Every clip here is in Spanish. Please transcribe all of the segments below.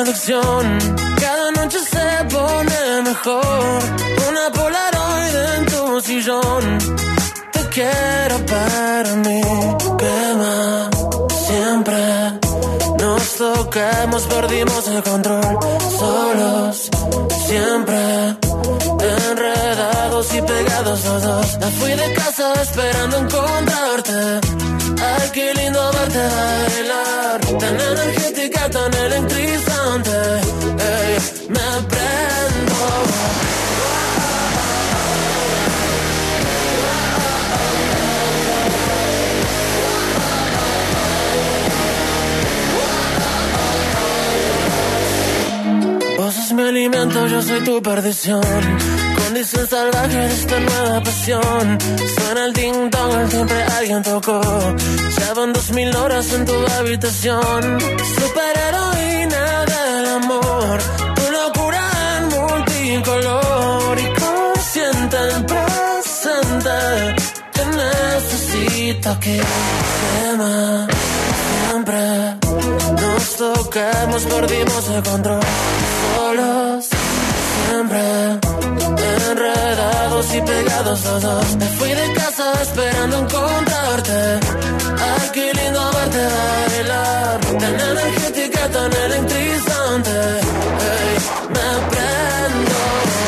adicción. Cada noche se pone mejor. Una Polaroid en tu sillón. Te quiero para mí, quema. Siempre nos tocamos, perdimos el control. Solos, siempre enredados y pegados los dos. Me fui de casa esperando encontrarte. Ay, qué lindo verte bailar. Tan energética, tan electrizante. Ey, me prendo. Vos sos mi alimento, yo soy tu perdición. Condición salvaje de esta nueva pasión. Suena el ding dong, siempre alguien tocó. Ya van 2000 horas en tu habitación. Superheroína del amor. Tu locura en multicolor. Y consciente el presente. Te necesito aquí, quema. Siempre nos tocamos, perdimos el control. Solos, siempre enredados y pegados los dos. Me fui de casa esperando encontrarte. Ay, qué lindo verte bailar. Tan energética, tan electrizante. Hey, me prendo.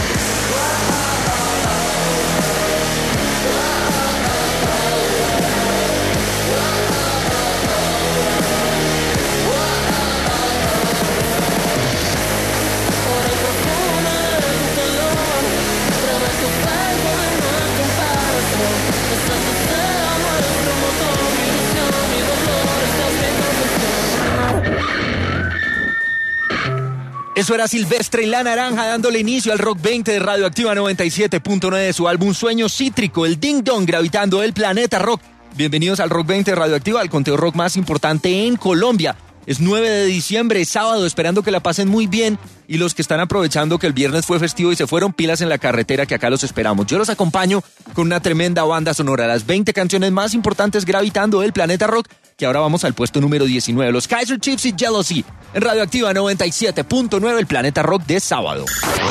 Eso era Silvestre y La Naranja dándole inicio al Rock 20 de Radioactiva 97.9 de su álbum Sueño Cítrico, el Ding Dong gravitando el planeta rock. Bienvenidos al Rock 20 de Radioactiva, al conteo rock más importante en Colombia. Es 9 de diciembre, sábado, esperando que la pasen muy bien y los que están aprovechando que el viernes fue festivo y se fueron pilas en la carretera, que acá los esperamos. Yo los acompaño con una tremenda banda sonora, las 20 canciones más importantes gravitando el planeta rock, que ahora vamos al puesto número 19, los Kaiser Chiefs y Jealousy, en Radioactiva 97.9, el planeta rock de sábado.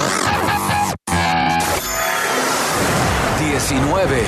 19.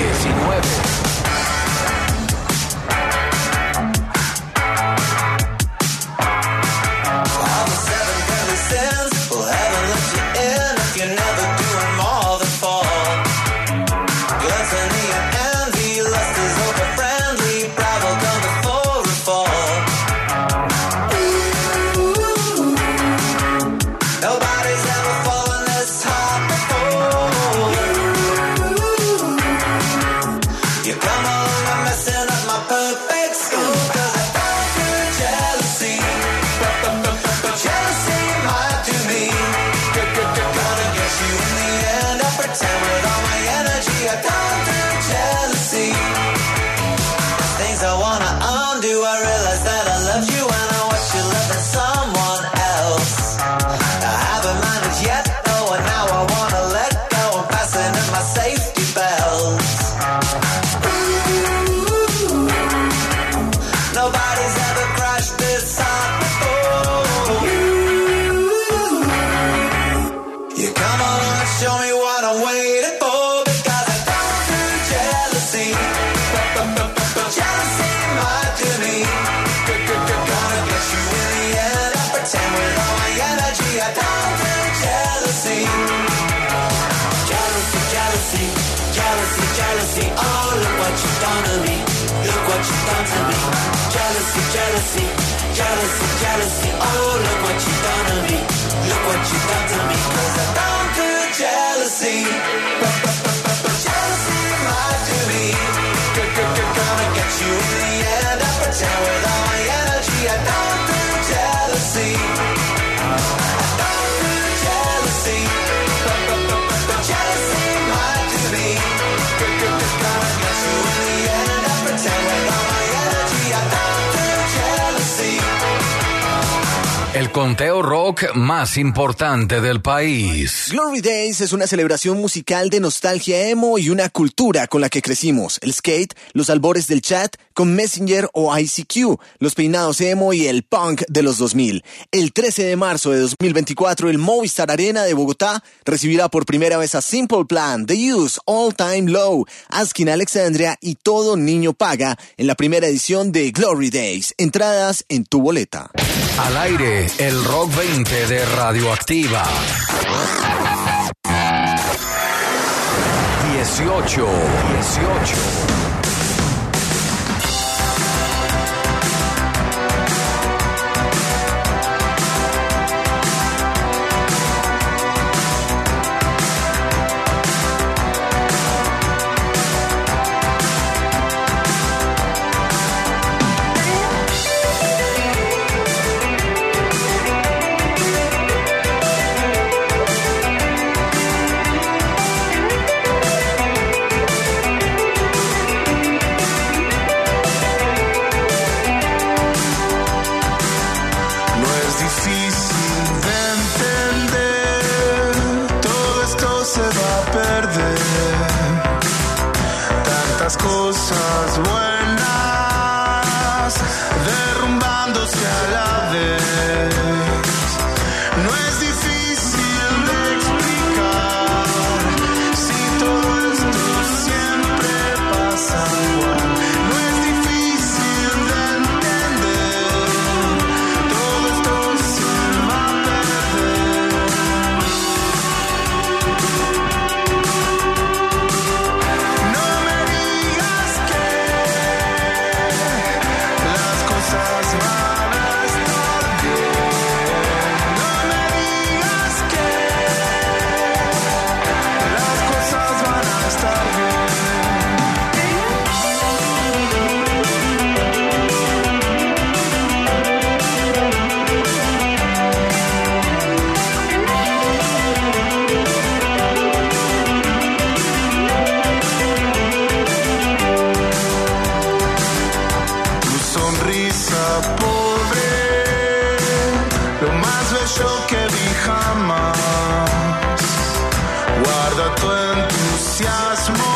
Jealousy, oh look what you done to me. Look what you done to me. 'Cause I don't do jealousy. Jealousy might do me. Gonna get you in the end. I pretend with all my energy. I don't do jealousy. I don't do jealousy. Jealousy might do me. Gonna get you in the end. I pretend with all my energy. I don't do jealousy. El conteo rock más importante del país. Glory Days es una celebración musical de nostalgia emo y una cultura con la que crecimos. El skate, los albores del chat con Messenger o ICQ, los peinados emo y el punk de los 2000. El 13 de marzo de 2024, el Movistar Arena de Bogotá recibirá por primera vez a Simple Plan, The Used, All Time Low, Askin Alexandria y Todo Niño Paga en la primera edición de Glory Days. Entradas en tu boleta. Al aire, el Rock 20 de Radioactiva. 18. Cosas buenas derrumbándose a la vez. No es difícil de explicar si todo esto siempre pasa igual. No es difícil de entender, todo esto se va a perder. No me digas que las cosas van a estar bien. No me digas que las cosas van a estar bien. Tu sonrisa pobre, lo más bello que vi jamás. Guarda tu entusiasmo,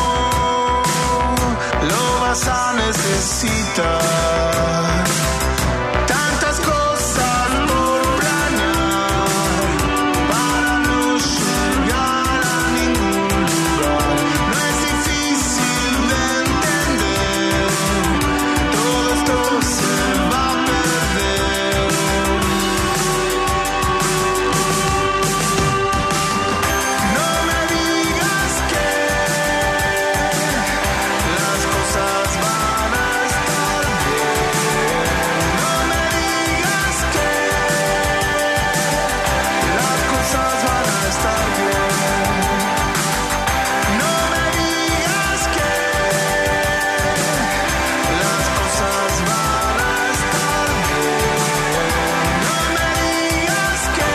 lo vas a necesitar. Tantas cosas por planear para no llegar a ningún lugar. No es difícil de entender, todo esto se va a perder. No me digas que las cosas van a estar bien. No me digas que las cosas van a estar bien. No me digas que las cosas van a estar bien. No me digas que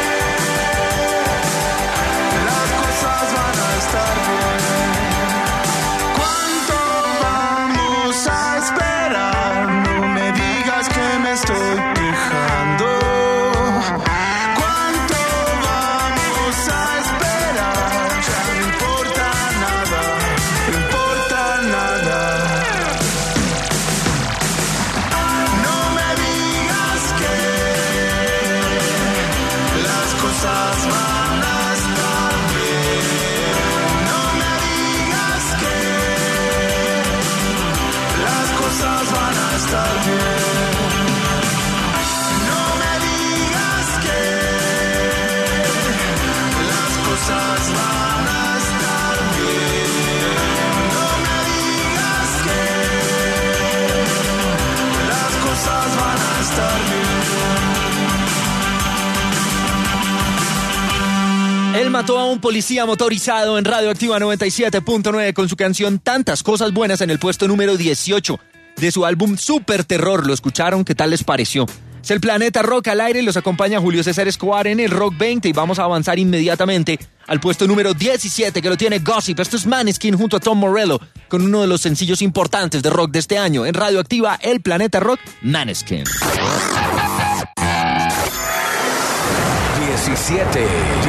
las cosas van a estar bien. ¿Cuánto vamos a esperar? No me digas que me estoy quejando. ¿Cuánto vamos a esperar? Ya no importa nada, no importa nada. No me digas que las cosas van a estar bien. No me digas que las cosas van a estar bien. No me digas que las cosas van a estar bien. No me digas que las cosas van a estar bien. Él mató a un policía motorizado en Radioactiva 97.9 con su canción Tantas Cosas Buenas en el puesto número 18 de su álbum Super Terror. ¿Lo escucharon? ¿Qué tal les pareció? Es el Planeta Rock al aire, los acompaña Julio César Escobar en el Rock 20 y vamos a avanzar inmediatamente al puesto número 17 que lo tiene Gossip. Esto es Maneskin junto a Tom Morello con uno de los sencillos importantes de rock de este año. En Radioactiva, el Planeta Rock, Maneskin. 17.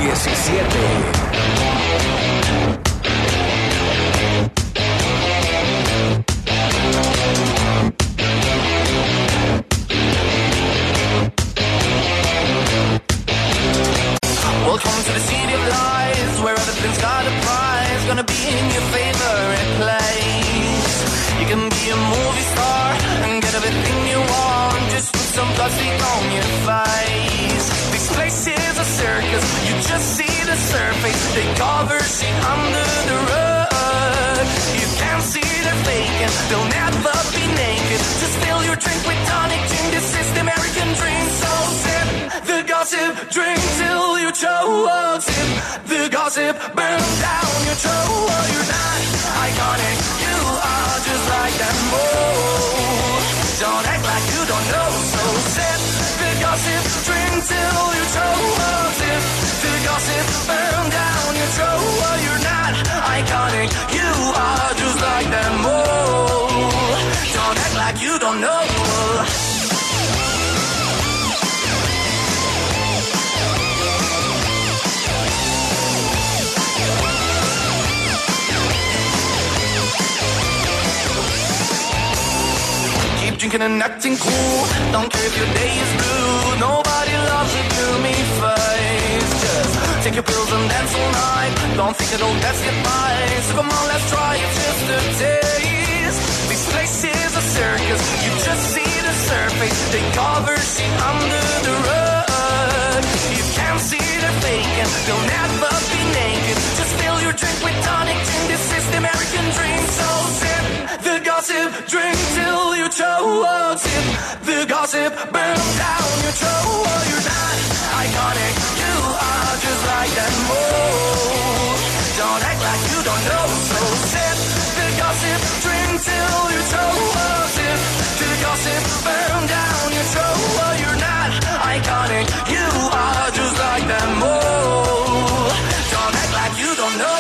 Welcome to the city of lies, where everything's got a prize. Gonna be in your favorite place. You can be a movie star and get everything you want. Just put some plastic on your face. This place is a circus, you just see the surface. They cover shit under the rug. You can't see they're faking, they'll never be naked. Just fill your drink with tonic gin, this is the American dream. So sip the gossip, drink till you choke. Sip the gossip, burn down your throat. You're not iconic, you are just like that mold. Don't act like you don't know. So sip the gossip, drink till you choke. Sip the gossip, burn down your throat. You're not iconic, you are just like that mold. Don't act like you don't know. Drinking and acting cool, don't care if your day is blue. Nobody loves a gloomy face. Just take your pills and dance all night. Don't think it'll best get by. So come on, let's try it just a taste. This place is a circus, you just see the surface. They cover shit under the rug. You can't see they're faking, they'll never be naked. Just fill your drink with tonic gin, this is the American dream. So sip the gossip, drink till you choke. Sip the gossip, burn down your throat. You're not iconic, you are just like that mold. Don't act like you don't know. So sip the gossip, drink till you choke. Sip the gossip, burn down your throat. You're not iconic, you are just like that mold. Don't act like you don't know.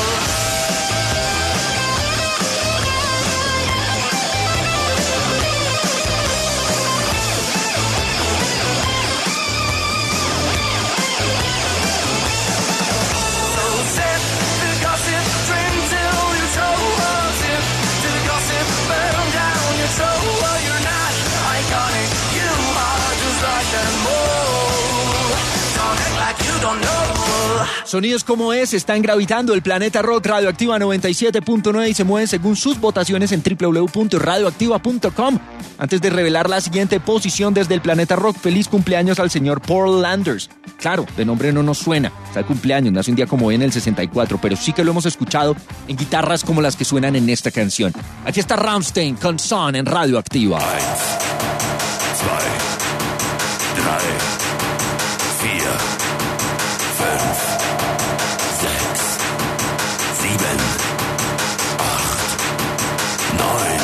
Sonidos como ese están gravitando el planeta rock. Radioactiva 97.9 y se mueven según sus votaciones en www.radioactiva.com. Antes de revelar la siguiente posición desde el planeta rock, feliz cumpleaños al señor Paul Landers. Claro, de nombre no nos suena, está de cumpleaños, nace un día como hoy en el 64, pero sí que lo hemos escuchado en guitarras como las que suenan en esta canción. Aquí está Rammstein con Son en Radioactiva. 1, 2, 3, 4, 5, 6, 7, 8, 9.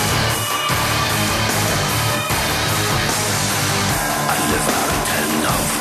Alle warten auf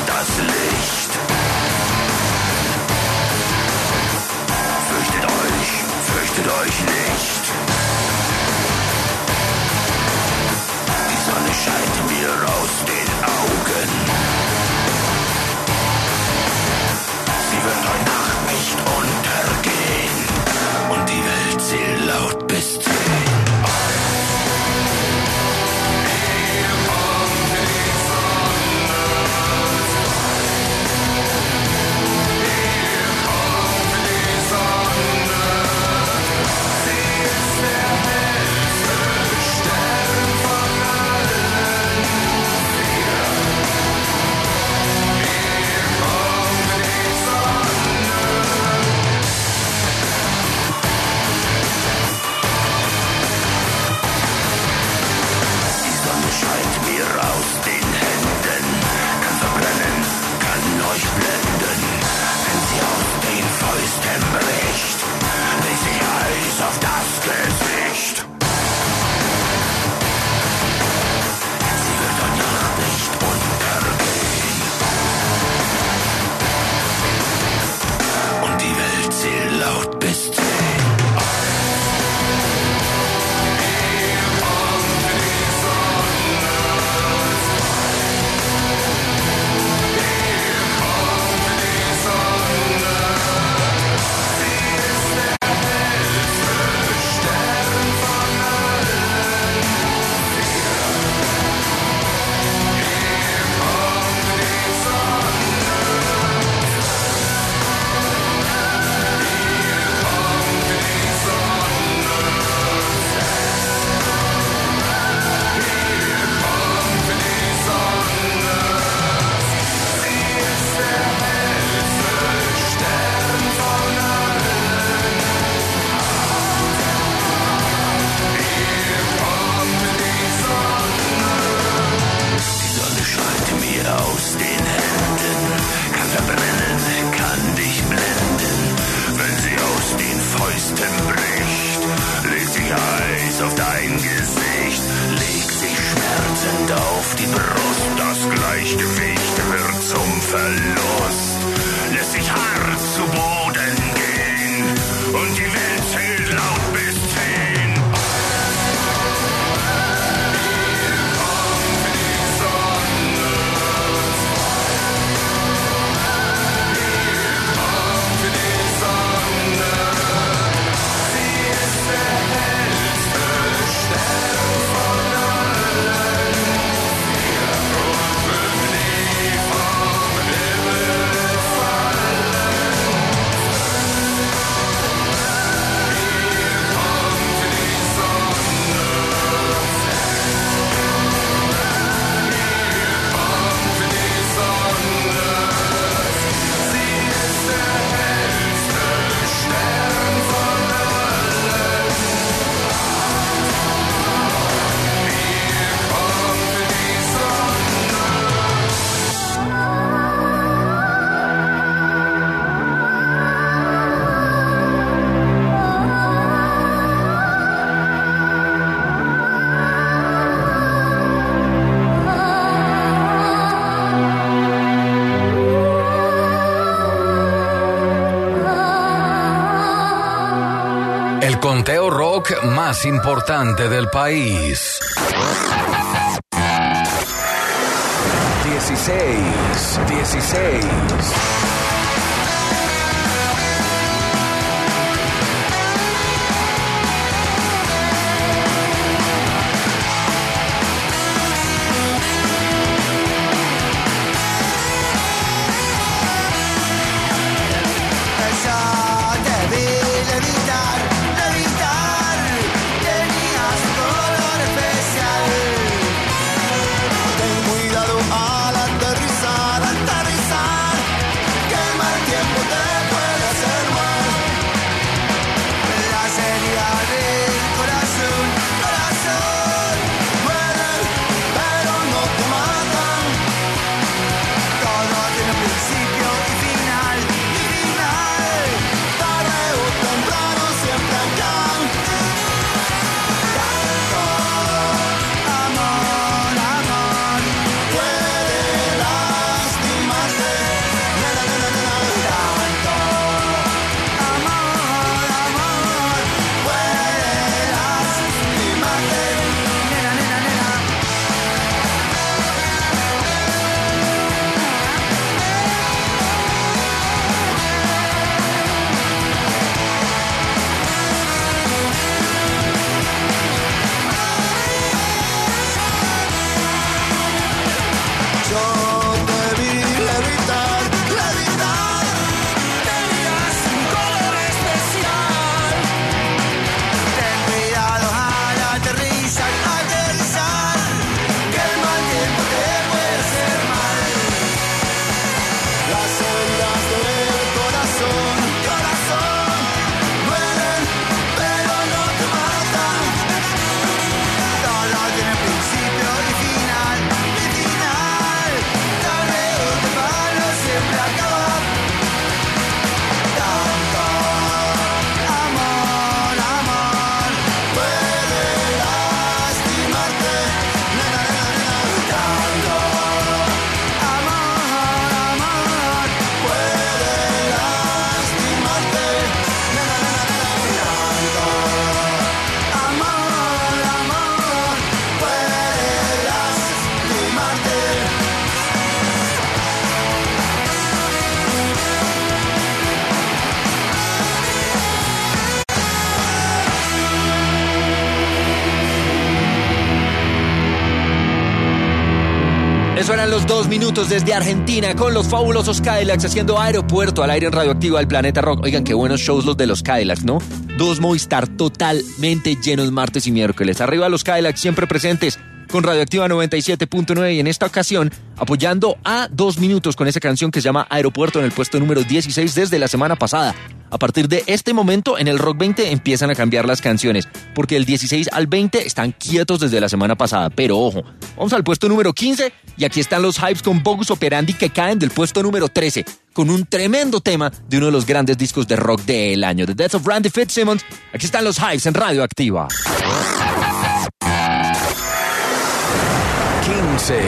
bis 10. Auf dein Gesicht, leg sich schmerzend auf die Brust. Das Gleichgewicht wird zum Verlust. Lässt sich hart zu Boden gehen und die Welt zählt laut bis 10. Hier kommt die Sonne. Hier kommt die Sonne. Sie ist der hellste Stern von allen. Wir rufen nie vom Himmel fallen. Hier kommt die Sonne. Hier kommt die Sonne. Sie ist der hellste Stern von allen. Hier kommt die Sonne. El conteo rock más importante del país. 16. Ella debe levitar, levitar. Tenías color especial. Ten cuidado al aterrizar, aterrizar. Suenan los 2 minutos desde Argentina con los fabulosos Cadillacs haciendo Aeropuerto al aire en Radioactiva del Planeta Rock. Oigan, qué buenos shows los de los Cadillacs, ¿no? 2 Movistar totalmente llenos martes y miércoles. Arriba los Cadillacs siempre presentes con Radioactiva 97.9 y en esta ocasión apoyando a 2 minutos con esa canción que se llama Aeropuerto en el puesto número 16 desde la semana pasada. A partir de este momento en el Rock 20 empiezan a cambiar las canciones porque del 16 al 20 están quietos desde la semana pasada, pero ojo, vamos al puesto número 15 y aquí están los Hypes con Bogus Operandi que caen del puesto número 13 con un tremendo tema de uno de los grandes discos de rock del año, The Death of Randy Fitzsimmons. Aquí están los Hypes en Radioactiva. 15.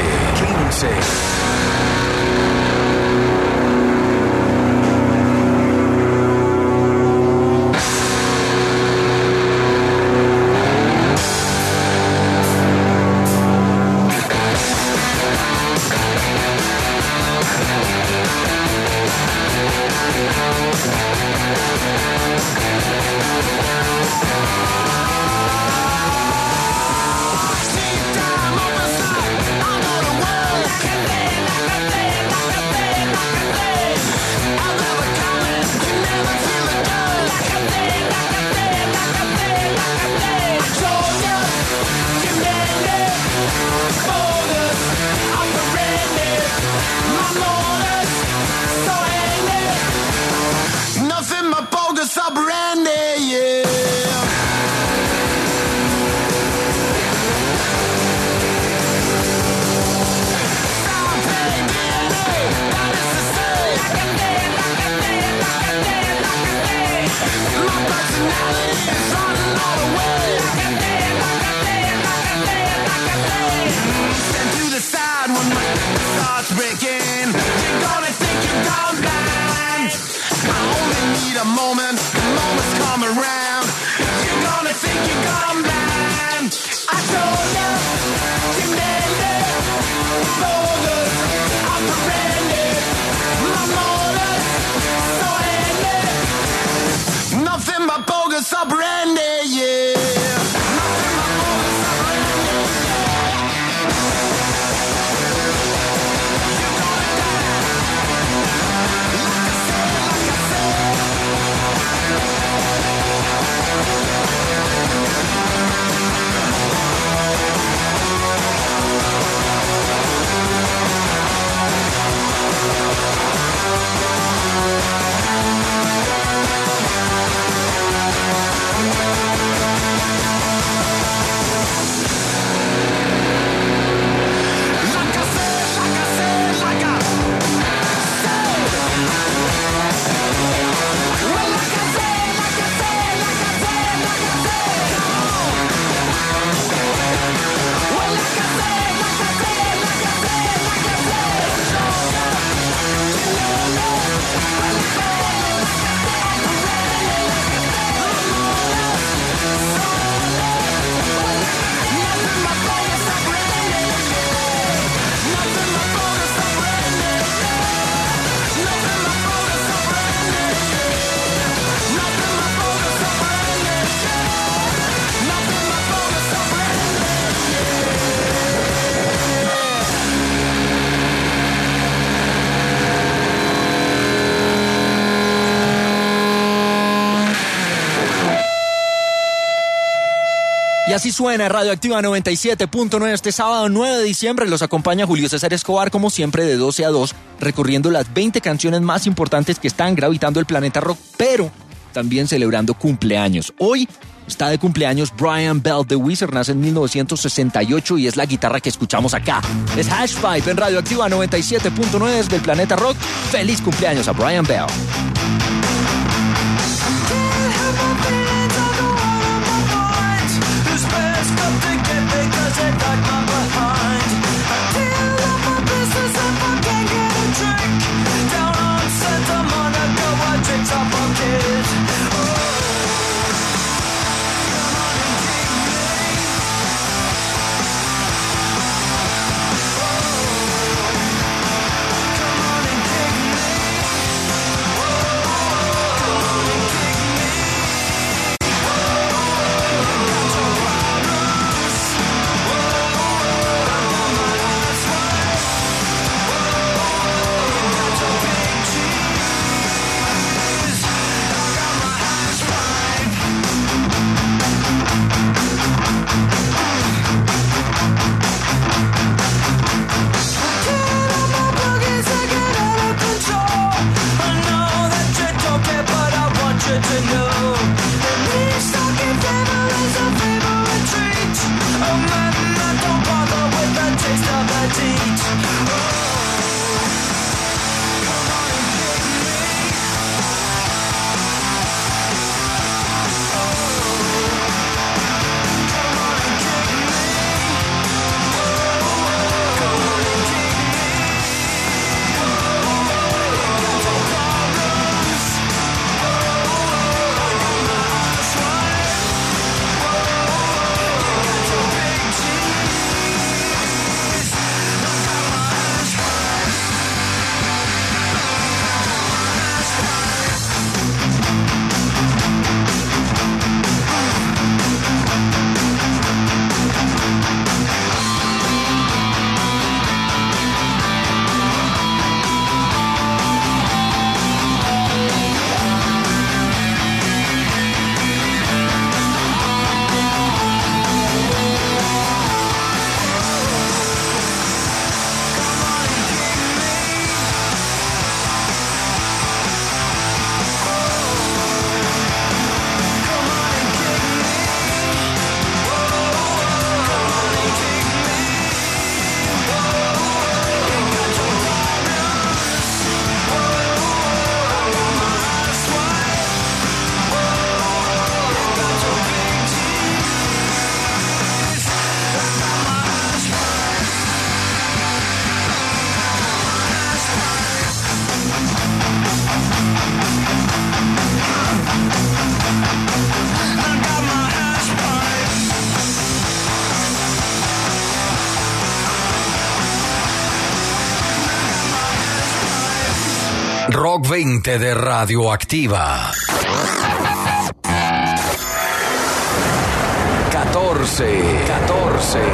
Y así suena Radioactiva 97.9 este sábado 9 de diciembre. Los acompaña Julio César Escobar, como siempre, de 12 a 2, recorriendo las 20 canciones más importantes que están gravitando el planeta rock, pero también celebrando cumpleaños. Hoy está de cumpleaños Brian Bell de Weezer, nace en 1968 y es la guitarra que escuchamos acá. Es Hashpipe en Radioactiva 97.9 desde el planeta rock. ¡Feliz cumpleaños a Brian Bell! Oh Rock 20 de Radioactiva. 14.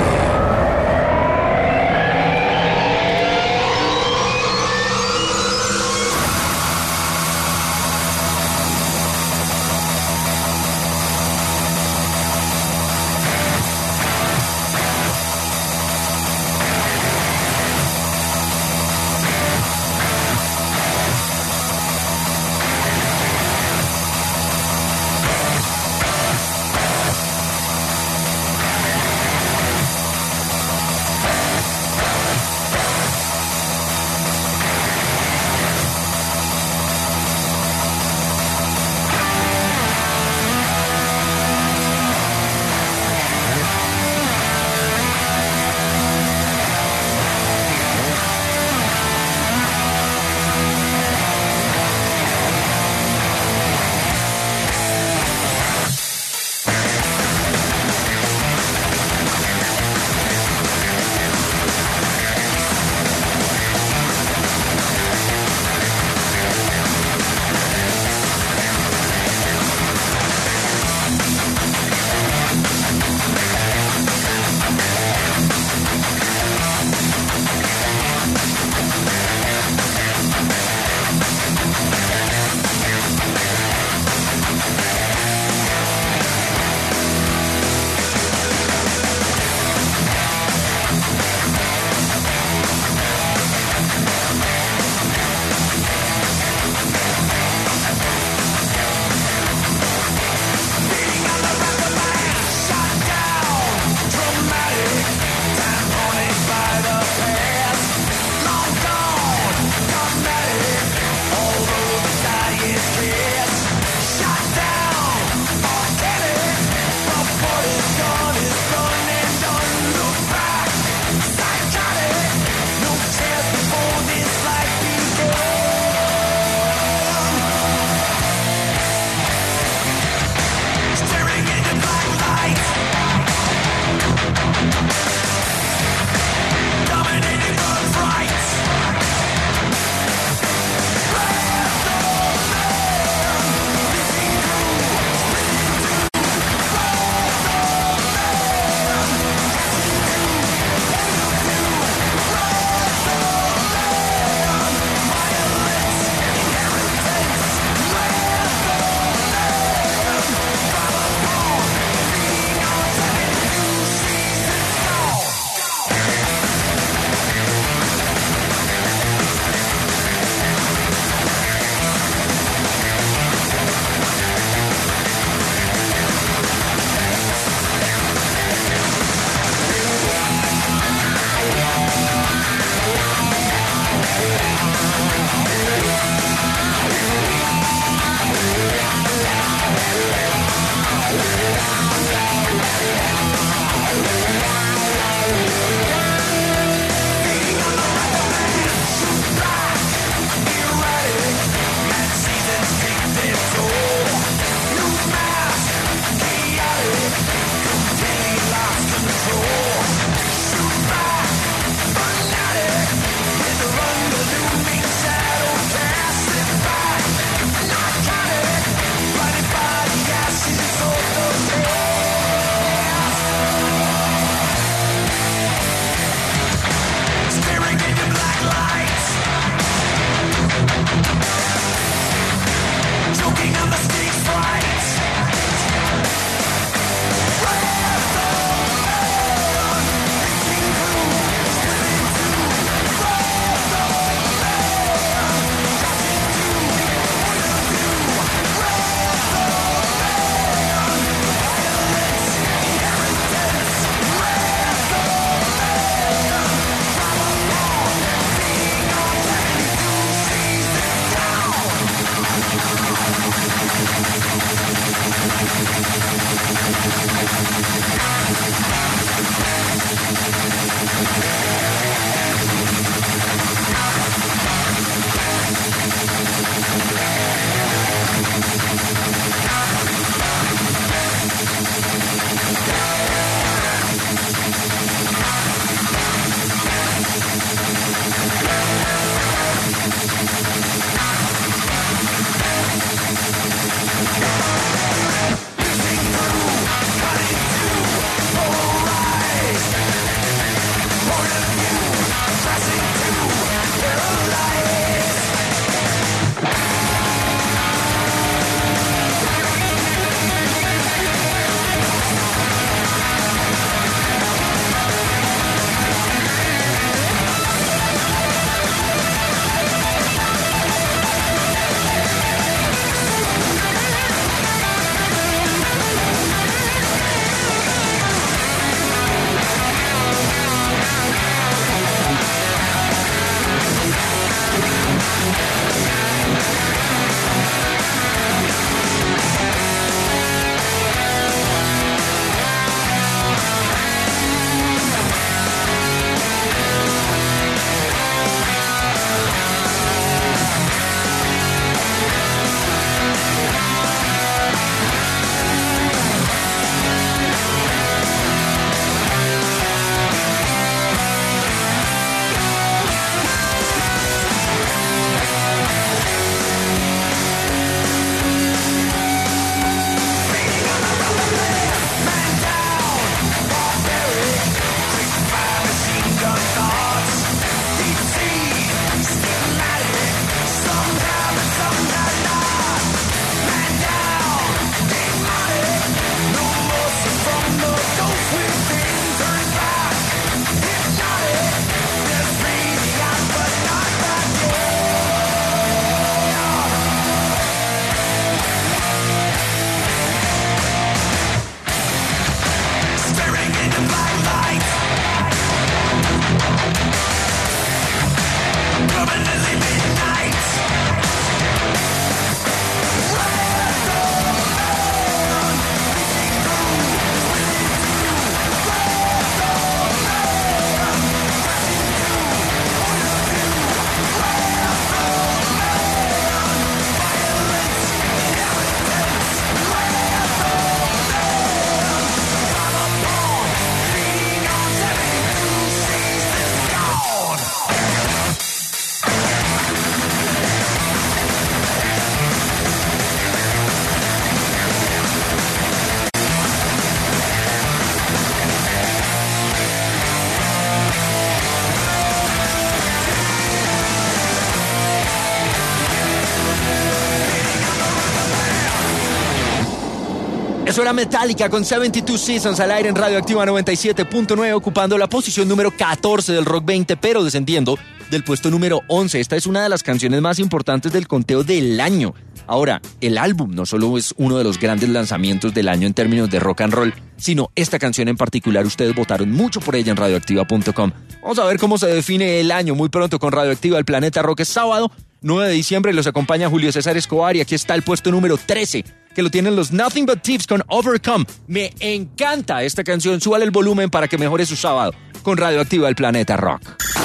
Eso era Metallica con 72 Seasons al aire en Radioactiva 97.9, ocupando la posición número 14 del Rock 20, pero descendiendo del puesto número 11. Esta es una de las canciones más importantes del conteo del año. Ahora, el álbum no solo es uno de los grandes lanzamientos del año en términos de rock and roll, sino esta canción en particular. Ustedes votaron mucho por ella en radioactiva.com. Vamos a ver cómo se define el año muy pronto con Radioactiva. El Planeta Rock es sábado 9 de diciembre. Los acompaña Julio César Escobar y aquí está el puesto número 13, que lo tienen los Nothing But Thieves con Overcome. Me encanta esta canción. Súbale el volumen para que mejore su sábado con Radioactiva, el Planeta Rock.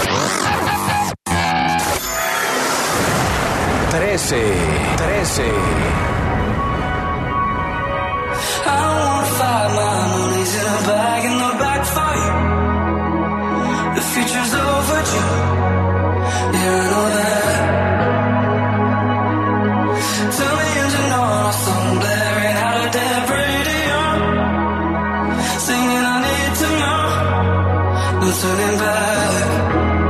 13. I won't fight, my money's in a bag in the back for you. The future's overdue. Yeah, I know that. Turn the engine on, our song blaring out of dead radio. Singing I need to know, no turning back.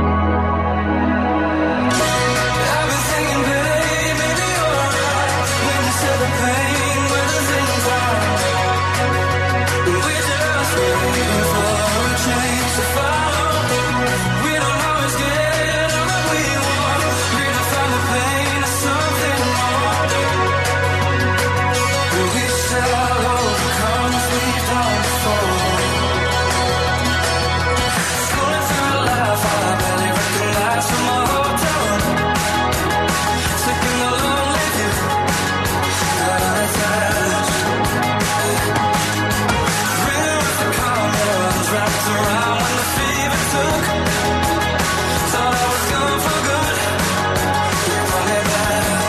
I've been singing, baby, you're alright. When you said the pain, when the things are. We just waiting for a change to follow. We don't always get all that we want. Redefine the pain as something more. We shall overcome as we've done before. Scrolling through life, I barely recognize from my hotel room. Taking the lonely view, not unattached. Ringing with the comments wrapped around when the fever took. Thought I was gone for good. You brought me back.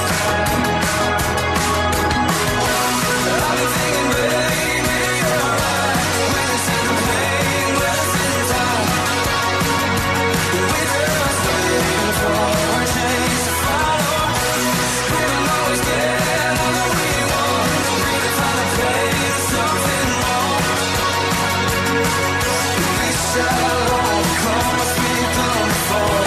I've been thinking, baby, you're alright. When you see the pain, when the things are. We just waiting for a change to follow. We don't always get all that we want. Redefine the pain as something more. We shall overcome as we've done before.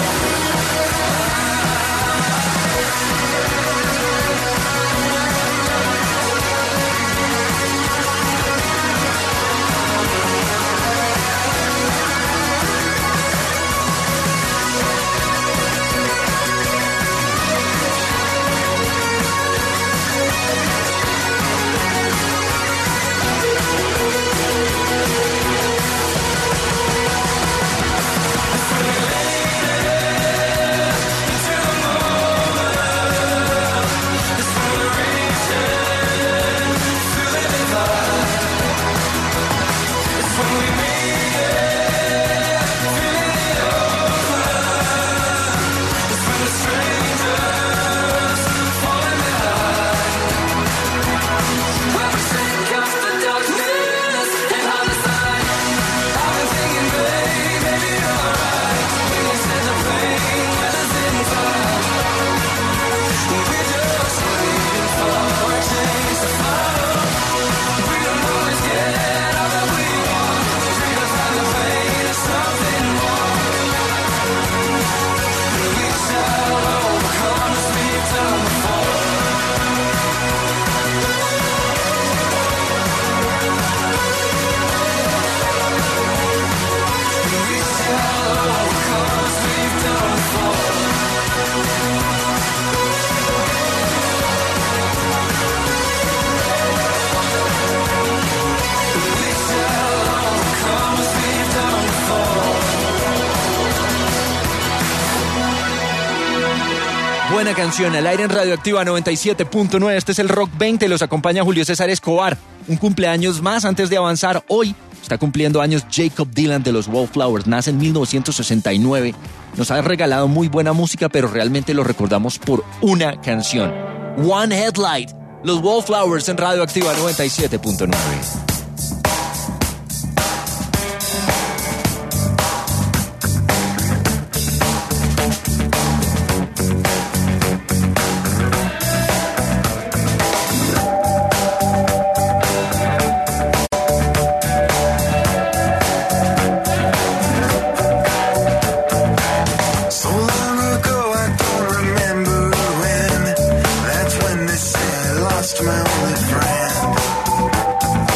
Buena canción, al aire en Radioactiva 97.9. Este es el Rock 20, los acompaña Julio César Escobar. Un cumpleaños más antes de avanzar. Hoy está cumpliendo años Jacob Dylan de los Wallflowers. Nace en 1969. Nos ha regalado muy buena música, pero realmente lo recordamos por una canción. One Headlight, los Wallflowers en Radioactiva 97.9. So long ago, I don't remember when. That's when they said I lost my only friend.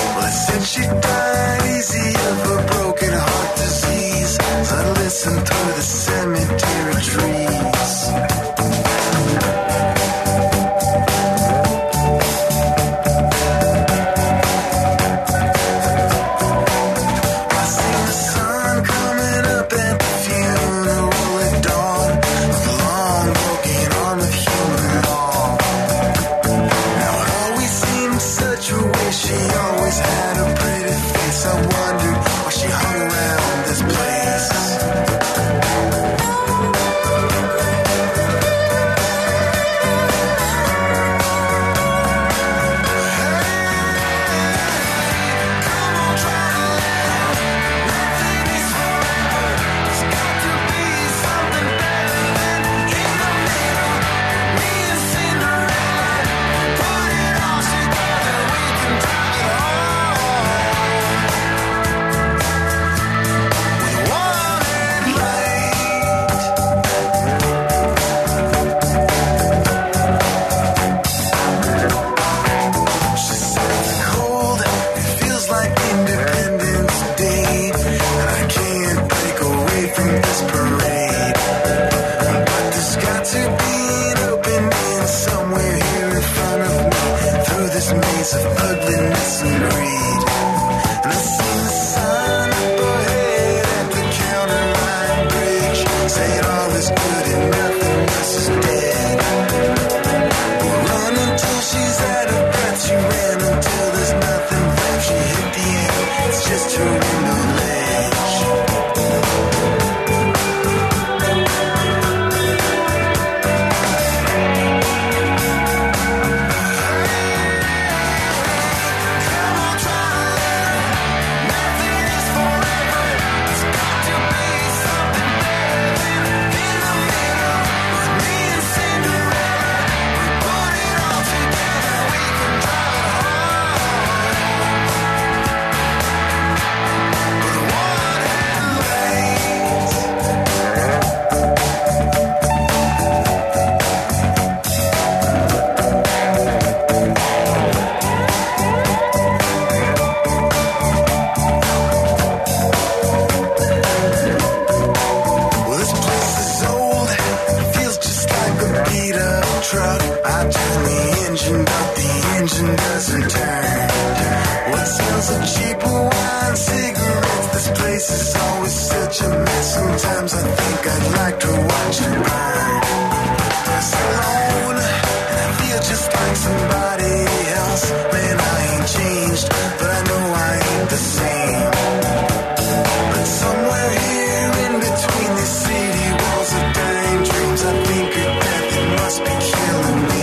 bottles of cheap wine, cigarettes. This place is always such a mess. Sometimes I think I'd like to watch it burn. I'm alone, and I feel just like somebody else. Man, I ain't changed, but I know I ain't the same. But somewhere here in between these city walls of dying dreams, I think of death, it must be killing me.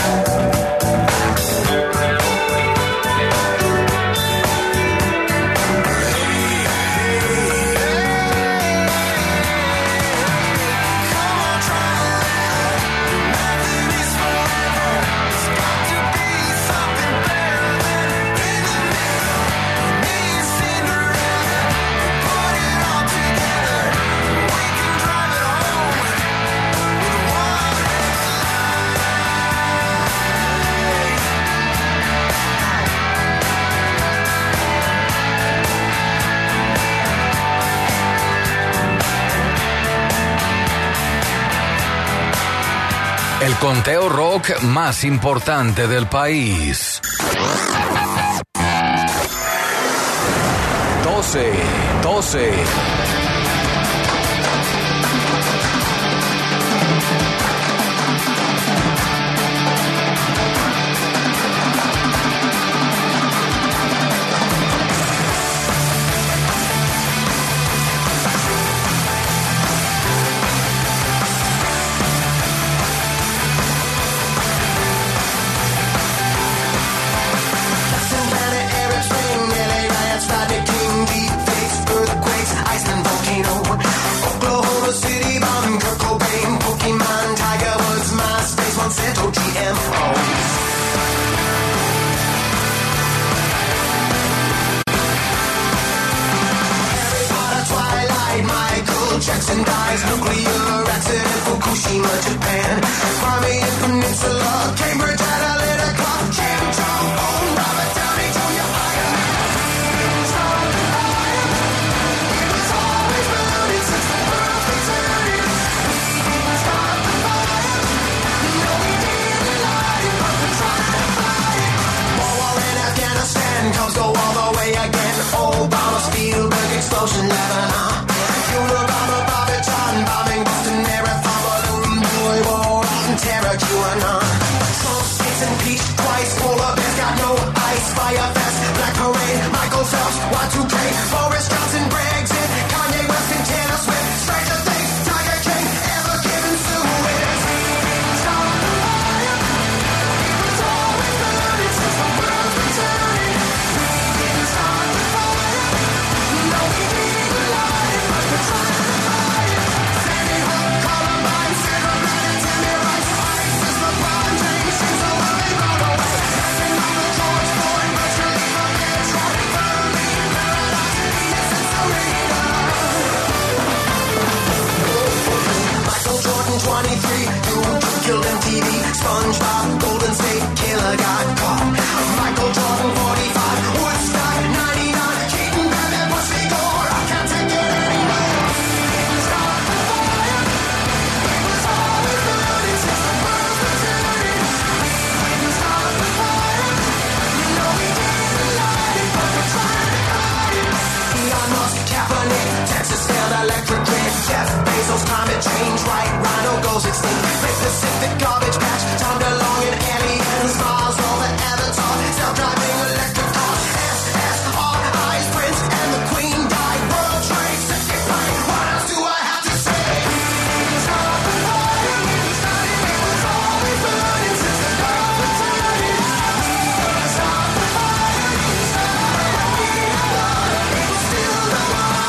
El conteo rock más importante del país. 12. Jackson dies, nuclear accident, Fukushima, Japan. Crimean Peninsula, Cambridge Analytica, Kim Jong-un, Robert Downey Jr., Iron Man. It was always burning since the world began. We didn't start the fire. No, we didn't light it, but we tried to fight it. War in Afghanistan, comes go all the way again. Obama, Spielberg, explosion, Lebanon. Unabomber, Bobby John, bombing Boston, Marathon, balloon, boy, war, and terror, QAnon. Trump gets impeached twice, polar bears got no ice, fire fest, Black Parade, Michael Phelps, Y2K, Boris Johnson, Brexit, Kanye West and Taylor Swift, Stranger Things, Tiger King, ever given Suez. Stop the fire, it was always burning since the world's been turning. We didn't start the fire, no, we didn't light it, but we tried to fight it. Sandy Hook, Columbine, Sarah Bennett, Tammy Rice, ISIS, LeBron James, since the world they rode away. Nothing on the George Floyd, virtually from Detroit, Berlin, paralyzed, innocent Serena. Michael Jordan, 23, YouTube killed MTV, SpongeBob, Golden State Killer got caught. Michael Jordan, 45, Woodstock, 99, Keaton, Batman, Wesley Gore, I can't take it anymore. Didn't start the fire, it was always burning since the world's been turning. We didn't start the fire, no, we didn't light it, but we tried to hide it. Elon Musk, Kaepernick, Texas failed electric grid, Jeff Bezos, climate change, right, Rhino goes extinct, Great Pacific garbage patch, Tom DeLonge and aliens, Mars rover, Avatar, self-driving electric cars, SSRI's Prince and the Queen died, World Trade Center plane, what else do I have to say? Didn't start the fire, it was always burning since the world was turning. We didn't start the fire, it was still the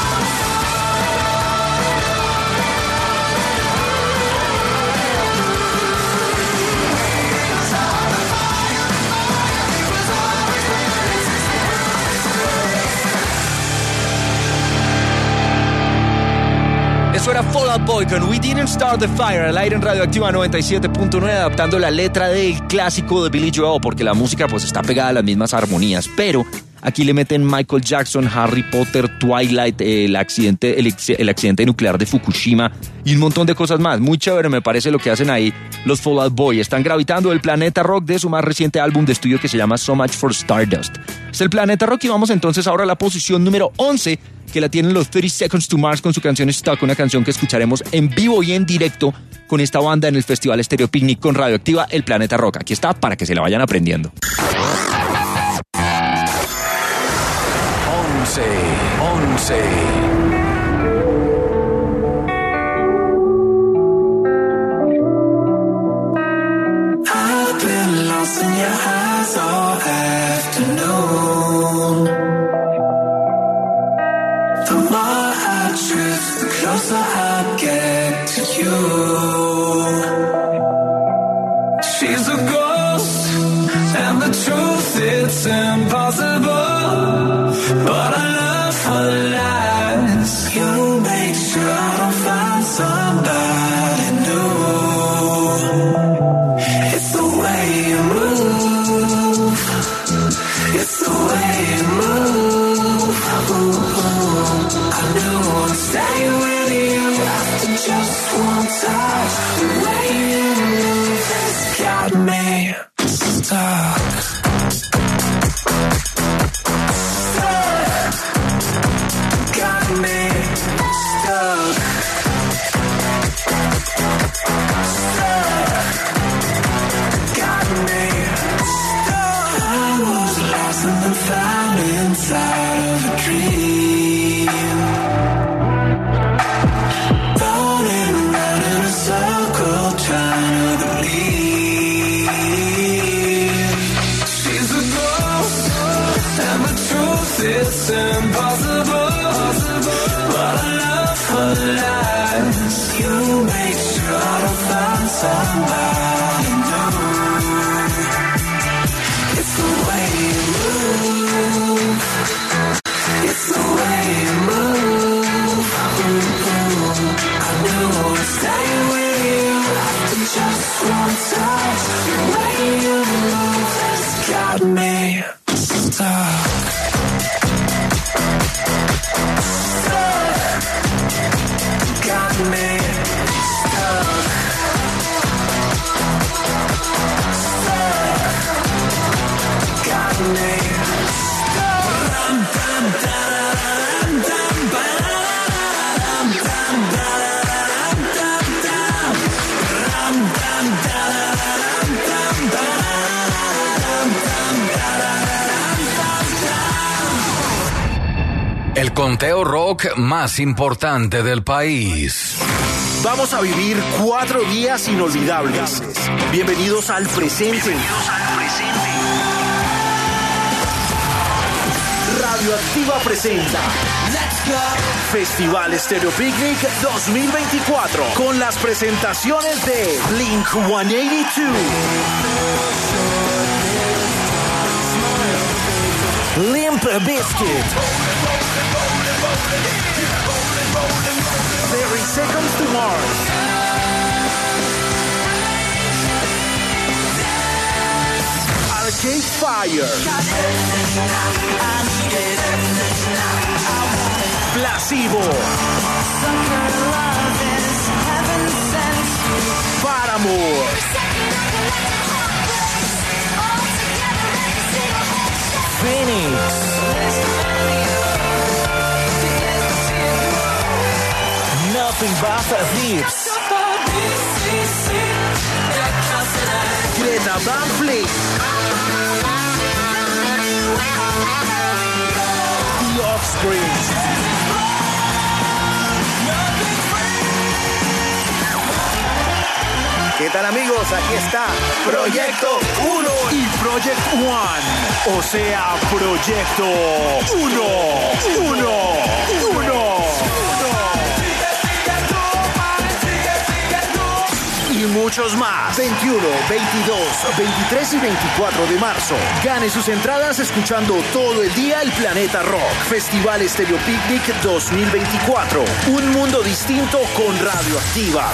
Eso era Fall Out Boy con We Didn't Start the Fire, al aire en Radioactiva 97.9, adaptando la letra del clásico de Billy Joel, porque la música pues está pegada a las mismas armonías, pero aquí le meten Michael Jackson, Harry Potter, Twilight, el accidente nuclear de Fukushima y un montón de cosas más. Muy chévere me parece lo que hacen ahí los Fall Out Boy. Están gravitando el planeta rock de su más reciente álbum de estudio que se llama So Much for Stardust. Es el Planeta Rock y vamos entonces ahora a la posición número 11, que la tienen los 30 Seconds to Mars con su canción Stuck, una canción que escucharemos en vivo y en directo con esta banda en el Festival Stereo Picnic con Radioactiva, el Planeta Rock. Aquí está para que se la vayan aprendiendo. 11. I've been lost in your eyes all afternoon. The more I drift, the closer I get to you. She's a ghost, and the truth, it's impossible. But I love her lies. You make sure I don't find somebody new. It's the way you move. It's the way you move. I knew I'd stay with you after just one touch. The way you move has got me stuck. Got me stuck. Got me stuck. I was lost and then found inside of a dream. Running around in a circle trying to believe. She's a ghost and the truth it's impossible. But I love her lies. You make sure I don't find somebody new. It's the way you move. It's the way you move. I knew I'd stay with you after just one touch. The way you move has got me stuck. Got me stuck. Got me El conteo rock más importante del país. Vamos a vivir 4 días inolvidables. Bienvenidos al presente. Radioactiva presenta Festival Stereo Picnic 2024 con las presentaciones de Blink-182, Limp Bizkit, 30 Seconds to Mars, Arcade Fire, Placebo, Paramore, Phoenix, Nothing But Thieves, Greta Van Fleet, The Offspring. ¿Qué tal, amigos? Aquí está Proyecto 1 y Project One. O sea, Proyecto 1. Y muchos más. 21, 22, 23 y 24 de marzo. Gane sus entradas escuchando todo el día el Planeta Rock. Festival Stereo Picnic 2024. Un mundo distinto con Radioactiva.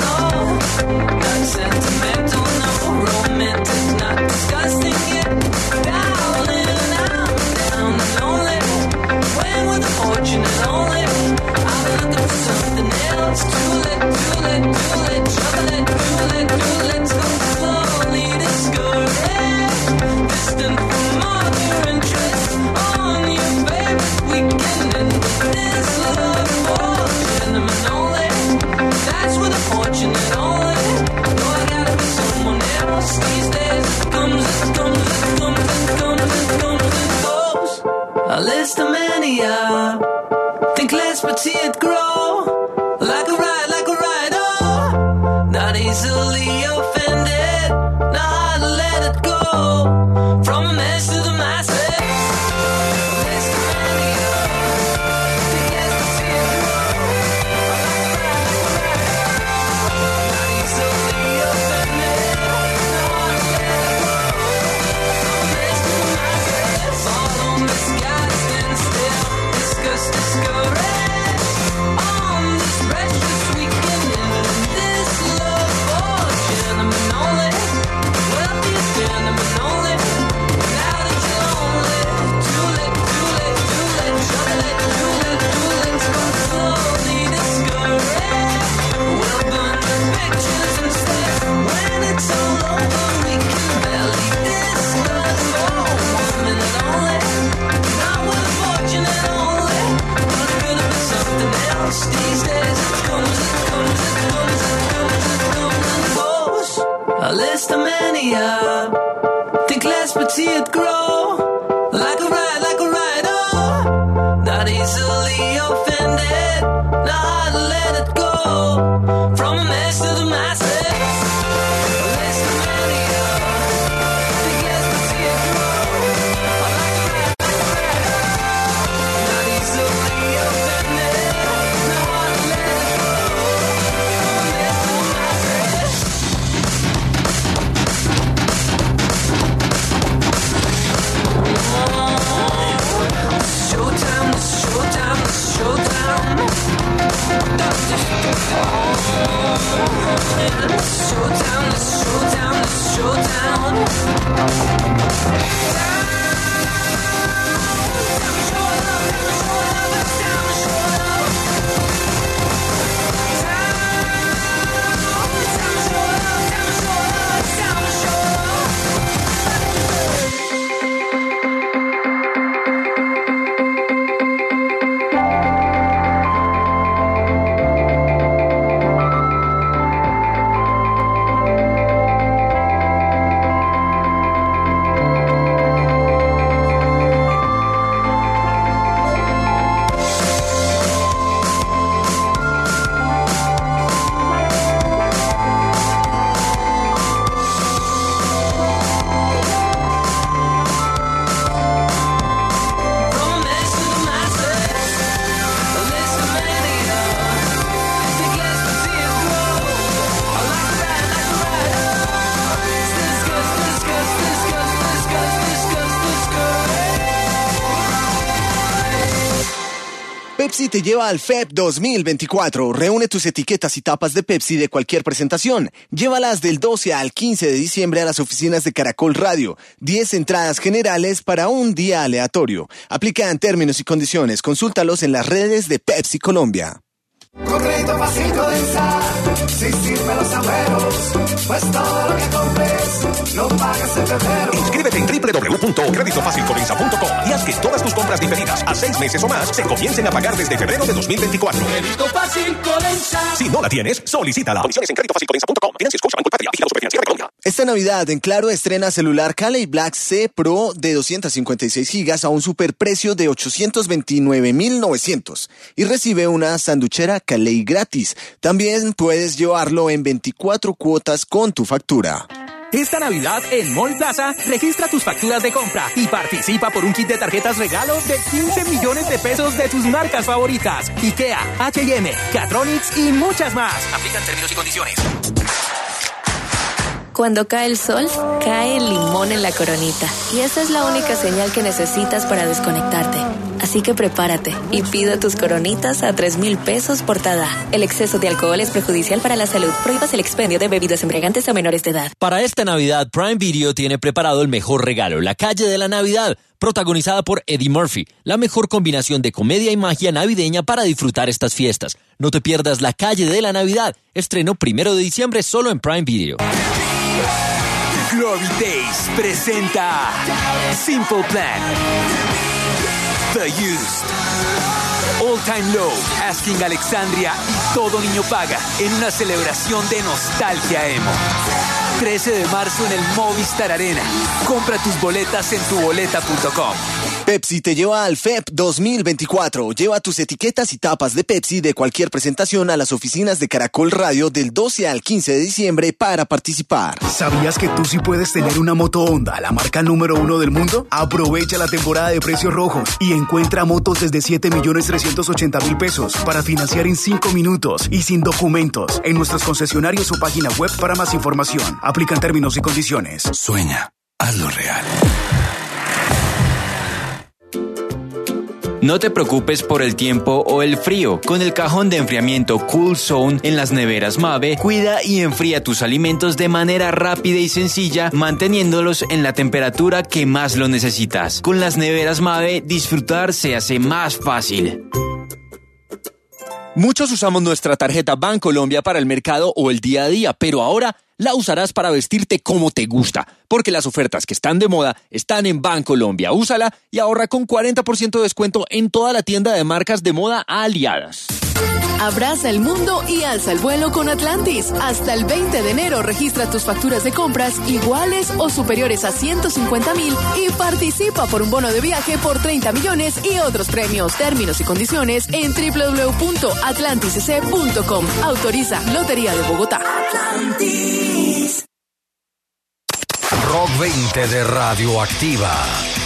Not sentimental, no romantic, not disgusting yet. Think less but see it grow. Like a ride, oh. Not easily offended. Not hard to let it go. From a mess to the masses. A list of mania. Think less but see it grow. Like a ride, oh. Not easily offended. Not hard to let it go. From a mess to the masses. A list of mania. Think less but see it grow. Like a ride, oh. Not easily offended. Not hard to let it go. From a mess to the masses. Showtime, showtime, showtime. Showtime, showtime, showtime. Pepsi te lleva al FEP 2024. Reúne tus etiquetas y tapas de Pepsi de cualquier presentación. Llévalas del 12 al 15 de diciembre a las oficinas de Caracol Radio. 10 entradas generales para un día aleatorio. Aplican términos y condiciones. Consúltalos en las redes de Pepsi Colombia. Con crédito fácil Codensa, sin sirve los abuelos, pues todo lo que compres lo pagas en febrero. Inscríbete en www.creditofacilcodensa.com y haz que todas tus compras diferidas a 6 meses o más se comiencen a pagar desde febrero de 2024. Crédito fácil Codensa. Si no la tienes, solicítala. Condiciones en creditofacilcodensa.com. Financia Scotiabank Patria. Vigilado Superfinanciera de Colombia. Esta Navidad en Claro estrena celular Cali Black C Pro de 256 GB a un superprecio de 829.900 y recibe una sanduchera Calei gratis. También puedes llevarlo en 24 cuotas con tu factura. Esta Navidad en Mall Plaza, registra tus facturas de compra y participa por un kit de tarjetas regalo de 15 millones de pesos de tus marcas favoritas. IKEA, H&M, Catronics y muchas más. Aplican términos y condiciones. Cuando cae el sol, cae el limón en la coronita. Y esa es la única señal que necesitas para desconectarte. Así que prepárate y pide tus coronitas a 3,000 pesos por tada. El exceso de alcohol es perjudicial para la salud. Prohíbas el expendio de bebidas embriagantes a menores de edad. Para esta Navidad, Prime Video tiene preparado el mejor regalo, La Calle de la Navidad, protagonizada por Eddie Murphy. La mejor combinación de comedia y magia navideña para disfrutar estas fiestas. No te pierdas La Calle de la Navidad. Estreno 1 de diciembre solo en Prime Video. Glory Days presenta Simple Plan, The Used, All Time Low, Asking Alexandria y Todo Niño Paga en una celebración de nostalgia emo. 13 de marzo en el Movistar Arena. Compra tus boletas en tuboleta.com. Pepsi te lleva al FEP 2024. Lleva tus etiquetas y tapas de Pepsi de cualquier presentación a las oficinas de Caracol Radio del 12 al 15 de diciembre para participar. ¿Sabías que tú sí puedes tener una moto Honda, la marca número 1 del mundo? Aprovecha la temporada de precios rojos y encuentra motos desde 7.380.000 pesos para financiar en 5 minutos y sin documentos en nuestros concesionarios o página web para más información. Aplican términos y condiciones. Sueña, hazlo real. No te preocupes por el tiempo o el frío. Con el cajón de enfriamiento Cool Zone en las neveras Mave, cuida y enfría tus alimentos de manera rápida y sencilla, manteniéndolos en la temperatura que más lo necesitas. Con las neveras Mave, disfrutar se hace más fácil. Muchos usamos nuestra tarjeta Bancolombia para el mercado o el día a día, pero ahora la usarás para vestirte como te gusta, porque las ofertas que están de moda están en Bancolombia. Úsala y ahorra con 40% de descuento en toda la tienda de marcas de moda aliadas. Abraza el mundo y alza el vuelo con Atlantis. Hasta el 20 de enero registra tus facturas de compras iguales o superiores a 150,000 y participa por un bono de viaje por 30 millones y otros premios. Términos y condiciones en www.atlantisc.com. Autoriza Lotería de Bogotá. Rock 20 de Radioactiva.